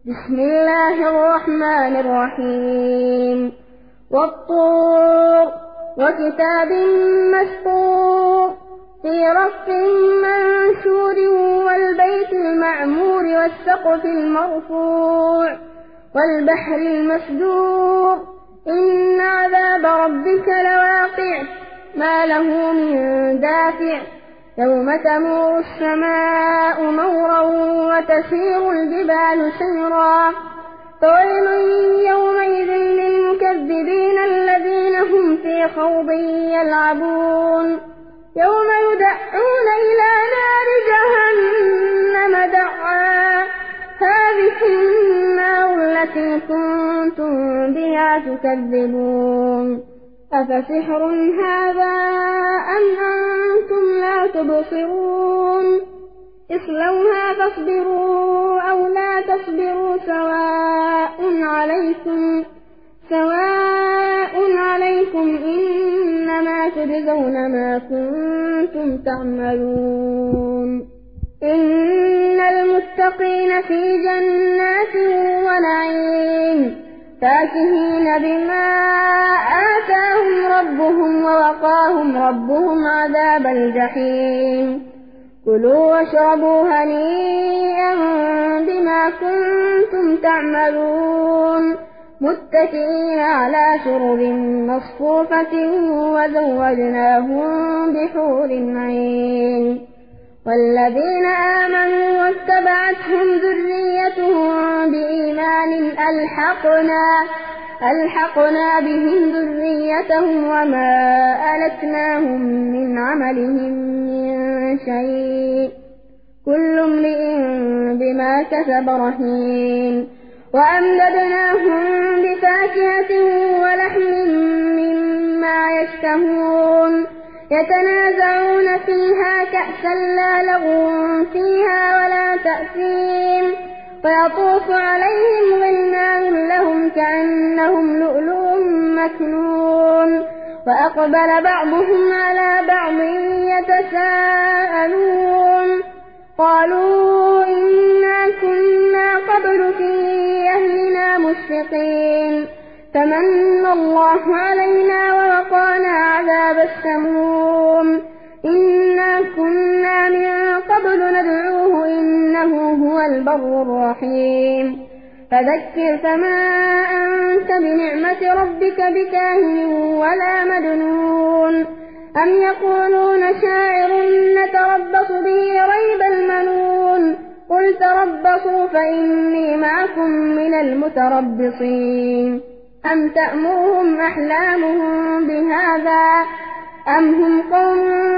بسم الله الرحمن الرحيم والطور وكتاب مسطور في رق منشور والبيت المعمور والسقف المرفوع والبحر المسجور إن عذاب ربك لواقع ما له من دافع يوم تمور السماء مورا وتسير الجبال سيرا فويل يومئذ للمكذبين الذين هم في خوض يلعبون يوم يدعون إلى نار جهنم دعا هذه النار التي كنتم بها تكذبون أفسحر هذا أم أنتم لا تبصرون اصلوها فاصبروا أو لا تصبروا سواء عليكم إنما تجزون ما كنتم تعملون إن المتقين في جنات ونعيم فاكهين بما آتاهم ربهم ووقاهم ربهم عذاب الجحيم كلوا واشربوا هنيئا بما كنتم تعملون متكئين على شرب مصفوفة وزوجناهم بحور عين والذين آمنوا واتبعتهم ذريتهم بإيمان ألحقنا بهم ذريتهم وما ألتناهم من عملهم من شيء كل امرئ بما كسب رهين وأمددناهم بفاكهة ولحم مما يشتهون يتنازعون فيها كأسا لا لغو فيها ولا تأثيم ويطوف عليهم غلمان لهم كأنهم لؤلؤ مكنون وأقبل بعضهم على بعض يتساءلون قالوا إنا كنا قبل في أهلنا مشفقين فمن الله علينا ووقانا عذاب السموم إنا كنا من قبل ندعوه إنه هو البر الرحيم فذكر فما أنت بنعمة ربك بكاهن ولا مجنون أم يقولون شاعر نتربص به ريب المنون قل تربصوا فإني معكم من المتربصين أم تأمرهم أحلامهم بهذا أم هم قوم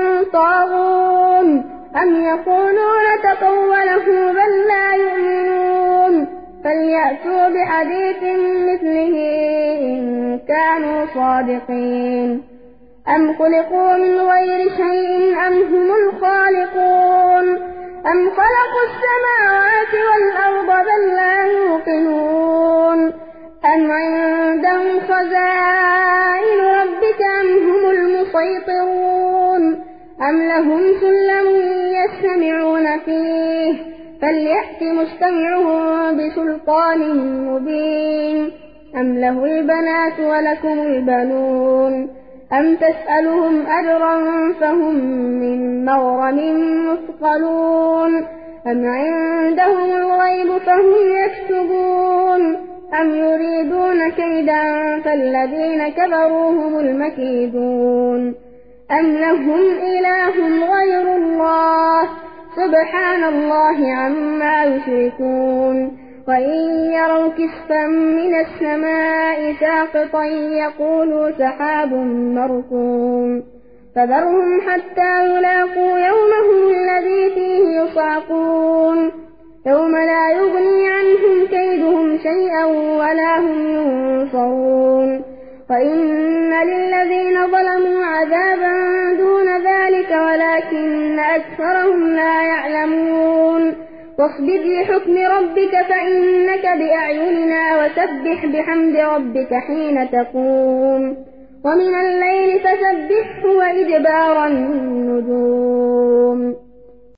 طاغون أم يقولون تقوله بل لا يؤمنون فليأتوا بحديث مثله إن كانوا صادقين أم خلقوا من غير شيء أم هم الخالقون أم خلقوا السماوات والأرض بل لا يوقنون أم عندهم خزائن ربك أم هم المسيطرون أم لهم سلم يستمعون فيه فليأت مستمعهم بسلطان مبين أم له البنات ولكم البنون أم تسألهم أجرا فهم من مغرم مثقلون أم عندهم الغيب فهم يكتبون أم يريدون كيدا فالذين كفروا هم المكيدون أم لهم إله غير الله سبحان الله عما يشركون وإن يروا كسفا من السماء ساقطا يقولوا سحاب مركوم فذرهم حتى يلاقوا يومهم الذي فيه يصعقون يوم لا يغني عنهم كيدهم شيئا ولا هم ينصرون وإن للذين ظلموا عذابا دون ذلك ولكن أكثرهم لا يعلمون واصبر لحكم ربك فإنك بأعيننا وسبح بحمد ربك حين تقوم ومن الليل فسبحه وإدبار النجوم